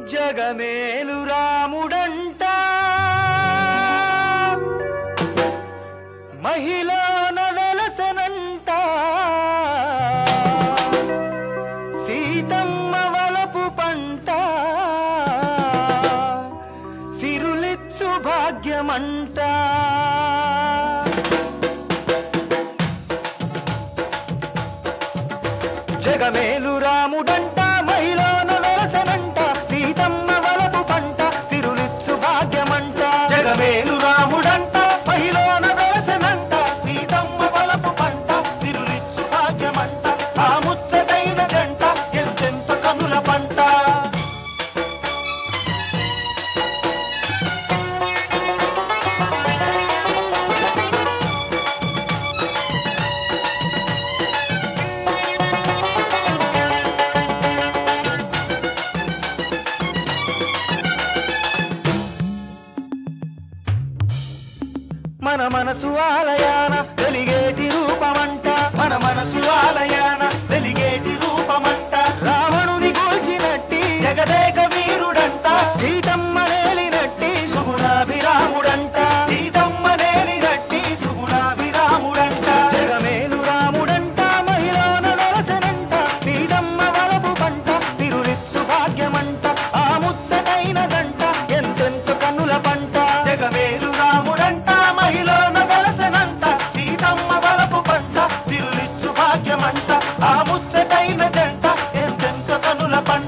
జగమేలు రాముడంట మహిళన వెలసనంట సీతమ్మ వలపు పంట సిరులిచ్చు భాగ్యమంట జగమేలు రాముడంట మహిళన వెలసనంట సీతమ్మ వలపు పంట సిరులిచ్చు భాగ్యమంట జగమేలు రాముడంట మహిళన వెలసనంట సీతమ్మ వలపు పంట సిరులిచ్చు భాగ్యమంట ఆ ముచ్చటైన జంట ఎంతెంత కనుల పంట మన మనసు ఆలయాన వెలిగేటి రూపమంట మన మనసు ఆలయాన వెలిగేటి రూపమంట రావణుని గూల్చినట్టి జగదేక వీరుడంట సీతమ్మ నేలినట్టి సుగుణాభిరాముడంట సీతమ్మ నేలినట్టి సుగుణాభిరాముడంట జగమేలు రాముడంట మహిళన వెలసనంట సీతమ్మ వలపు పంట సిరులిచ్చు భాగ్యమంట ఆ ముచ్చటైన గంట ఎంతెంత కన్నుల పంట జగమేలు రాముడంట మహిళన వెలసనంట సీతమ్మ వలపు పంట సిరులిచ్చు భాగ్యమంట ఆ ముచ్చటైన జంట ఎంతెంత కనుల పంట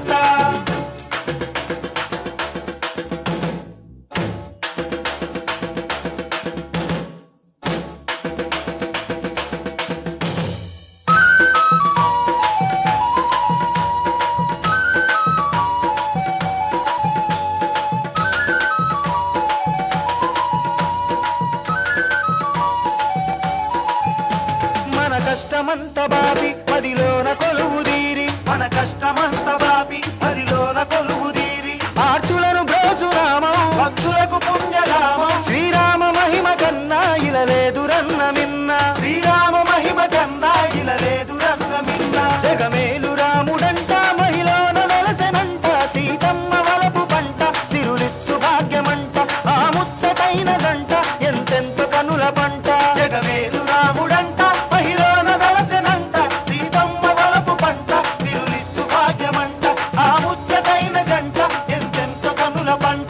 మన కష్టమంత బాపి పదిలోన కొలువుదీరి మన కష్టమంత బాపి పదిలోన కొలువుదీరి ఆర్తులను బ్రోచురామం భక్తులకు పుణ్యరామం శ్రీరామ మహిమ కన్నా ఇలలేదురన్న మిన్న శ్రీరామ మహిమ కన్నా ఇలలేదురన్న మిన్న జగమేలు రాముడంట మహిళన వెలసనంట సీతమ్మ వలపు పంట సిరులిచ్చు భాగ్యమంట ఆ ముచ్చటైన గంట ఎంతెంత కనుల పంట జగమేలు రాముడంట మహిళన వెలసనంట సీతమ్మ వలపు పంట సిరులిచ్చు భాగ్యమంట ఆ ముచ్చటైన గంట ఎంతెంత కనుల పంట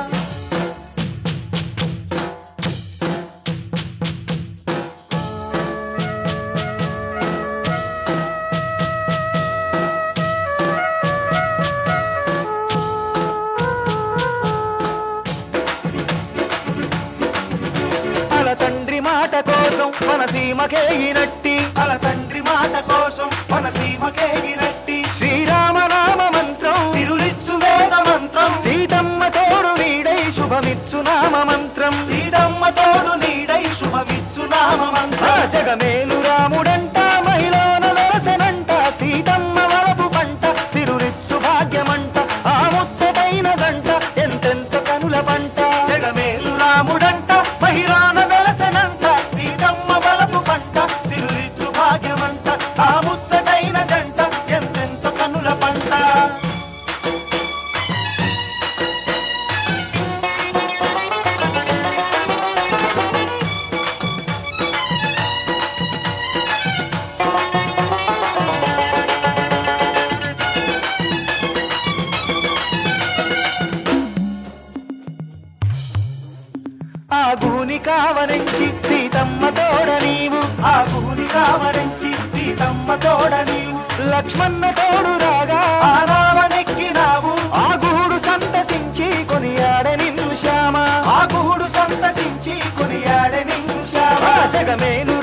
అల తండ్రి మాట కోసం మన సీమకేగినట్టి అల తండ్రి మాట కోసం మన సీమకేగినట్టి శ్రీరామ నామ మంత్రం సిరులిచ్చు వేద మంత్రం సీతమ్మ తోడు నీడై శుభమిచ్చు నామ మంత్రం సీతమ్మ తోడు నీడై శుభమిచ్చు నామ మంత్రం జగమేలు రాముడంట మహిళన వెలసనంట సీతమ్మ వలపు పంట సిరులిచ్చు భాగ్యమంట ఆ ముచ్చటైన గంట ఎంతెంత కనుల పంట జగమేలు రాముడంట మహిళన వెలసనంట సీతమ్మ వలపు పంట సిరులిచ్చు భాగ్యమంట ఆ ముచ్చటైన జంట ఎంతెంత కనుల పంట ఆ గూని కావరించి సీతమ్మ తోడ నీవు ఆ గూని కావరించి సీతమ్మ తోడ నీవు లక్ష్మణ తోడు రాగా ఆ రావణెక్కినావు ఆ గూడు సంతసించి కొనియాడే నిన్ను శ్యామ ఆ గూడు సంతసించి కొనియాడే నిన్ను శ్యామ జగమేలు